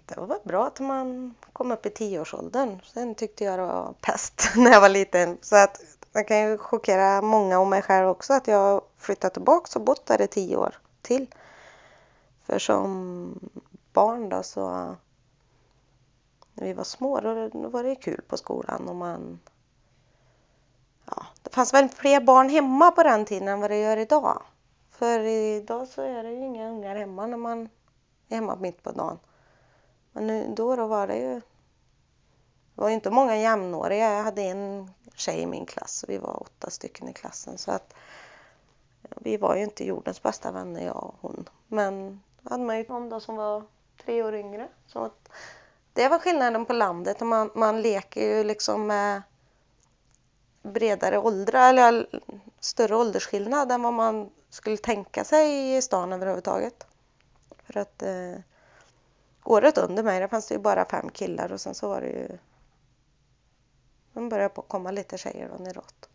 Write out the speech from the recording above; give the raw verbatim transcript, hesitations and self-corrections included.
det var väl bra att man kom upp i tioårsåldern. Sen tyckte jag det var pest när jag var liten. Så att man kan ju chockera många och mig själv också att jag flyttat tillbaka och bott där i tio år till. För som barn då så när vi var små då var det kul på skolan och man ja, det fanns väl fler barn hemma på den tiden än vad det gör idag. För idag så är det ju inga ungar hemma när man är hemma mitt på dagen. Men nu, då, då var det ju det var ju inte många jämnåriga. Jag hade en tjej i min klass och vi var åtta stycken i klassen. Så att vi var ju inte jordens bästa vänner, jag och hon. Men då hade man ju någon då som var tre år yngre. Så att det var skillnaden på landet. Man, man leker ju liksom med bredare åldrar eller större åldersskillnad än vad man skulle tänka sig i stan överhuvudtaget. För att eh, året under mig, det fanns det ju bara fem killar och sen så var det ju de började på komma lite tjejer då neråt.